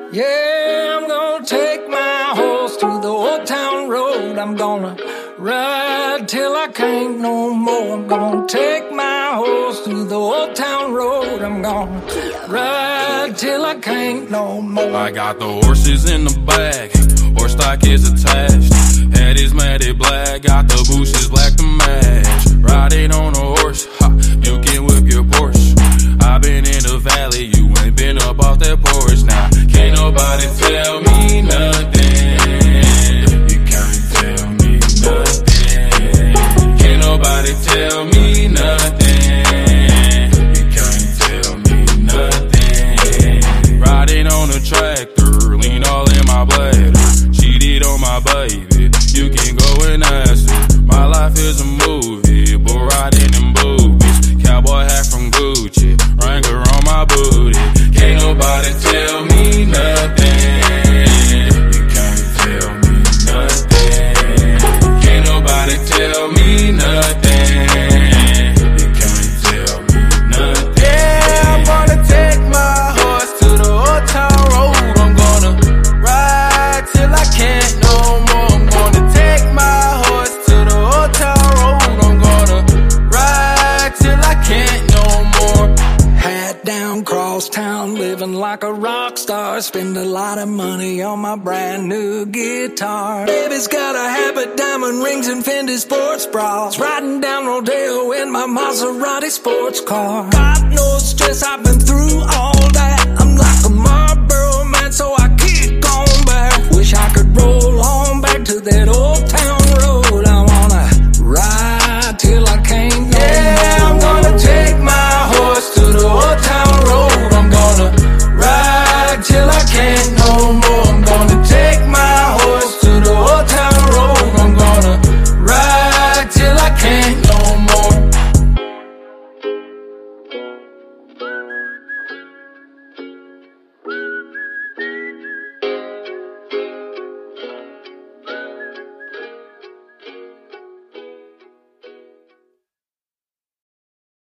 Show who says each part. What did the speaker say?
Speaker 1: Yeah, I'm gonna take my horse to the old town road. I'm gonna ride till I can't no more. I'm gonna take my horse to the old town road. I'm gonna ride till I can't no more.
Speaker 2: I got the horses in the back, horse stock is attached. Head is matted black, got the bushes black to match. Riding on a horse, ha, you can whip your Porsche. I've been in the valley, you ain't been up off that porch. Now, can't nobody tell me nothing. You can't tell me nothing. Can't nobody tell me nothing. You can't tell me nothing. Riding on a tractor, lean all in my bladder. Cheated on my baby, you can go and ask her. My life is a movie, but riding in boobies. Cowboy hat from Gucci, Wrangler on my booty. Can't nobody tell me nothing. You can't tell me nothing. Can't nobody tell me nothing. You can't tell me nothing.
Speaker 3: Yeah, I'm gonna take my horse to the old town road. I'm gonna ride till I can't no more. I'm gonna take my horse to the old town road. I'm gonna ride till I can't no more.
Speaker 1: Hat down, cross town, living like a rock star. Spend a lot of money on my brand new guitar. Baby's got a habit, diamond rings and Fendi sports bras. Riding down Rodeo in my Maserati sports car. God knows stress I've been through all